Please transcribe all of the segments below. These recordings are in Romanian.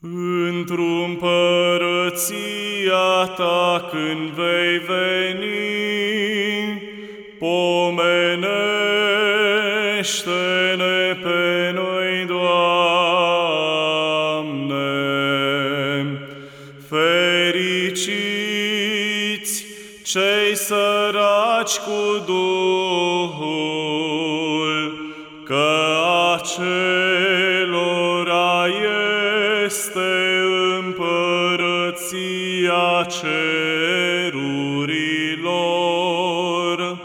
Într-o împărăția ta când vei veni, pomenește-ne pe noi, Doamne. Fericiți cei săraci cu Duhul, că acelora este împărăția cerurilor.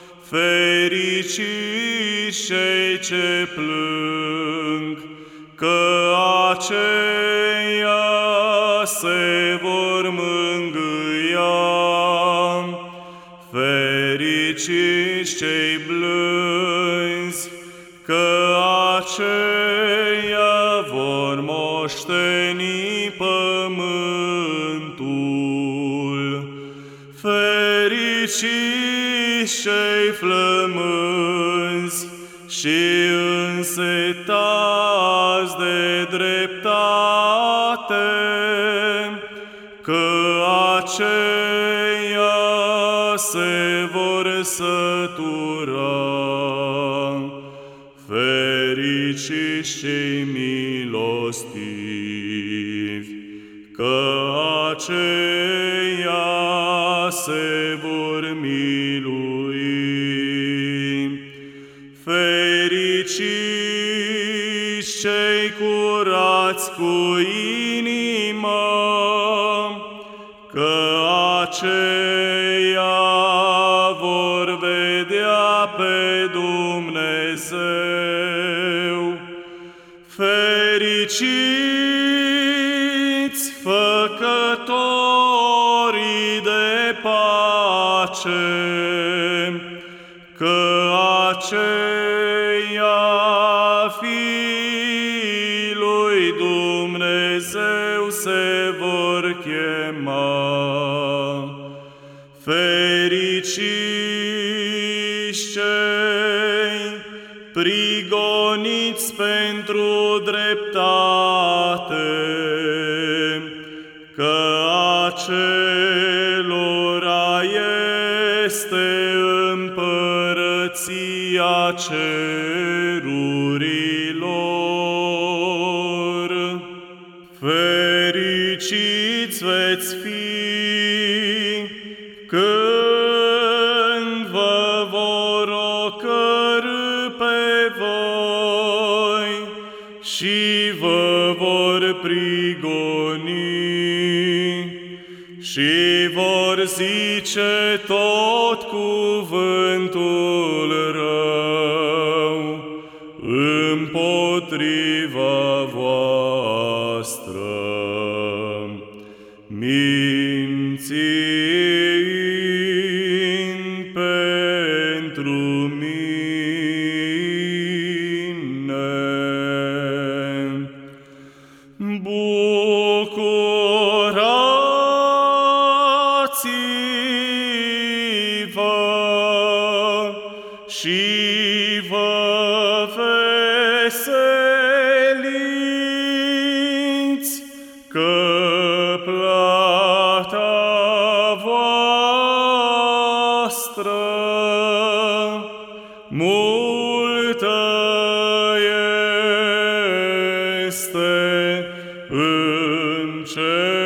Fericiți cei ce plâng, că aceia se vor mângâia. Fericiți cei blânzi, că aceia vor moșteni pământul. Fericiți cei flămânzi și însetați de dreptate, că aceia se vor sătura. Fericiți cei milostivi, că aceia se vor milui. Fericiți cei curați cu inima, că aceia vor vedea pe Dumnezeu. Fericiți făcătorii de pace, că aceia fiii lui Dumnezeu se vor chema. Fericiți cei prigoniți pentru dreptate, că acelora este împărăția cerurilor. Fericiți veți fi când vă vor ocărî pe voi și vă vor prigoni și vor zice tot cuvântul rău împotriva voastră, mințind pentru mine. Bucurați-vă și vă veseliți, că plata voastră multă este în cer.